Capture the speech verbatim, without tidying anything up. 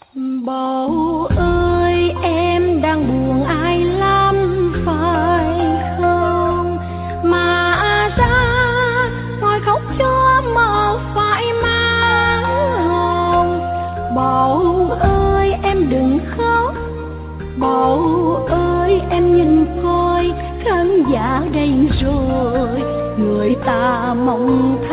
Bầu ơi em đang buồn ai lắm phải không, mà ra ngoài khóc cho mà phải mang hồng. Bầu ơi em đừng khóc, bầu ơi em nhìn coi khán giả đây rồi, người ta mong